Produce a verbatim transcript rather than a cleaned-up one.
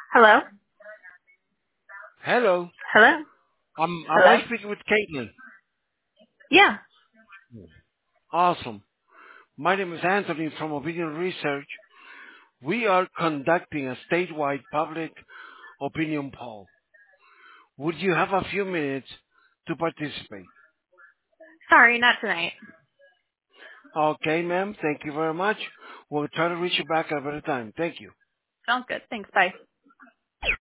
Hello? Hello. Hello? I'm, am I Hello? speaking with Caitlin? Yeah. Awesome. My name is Anthony from Opinion Research. We are conducting a statewide public opinion poll. Would you have a few minutes to participate? Sorry, not tonight. Okay, ma'am. Thank you very much. We'll try to reach you back at a better time. Thank you. Sounds good. Thanks. Bye.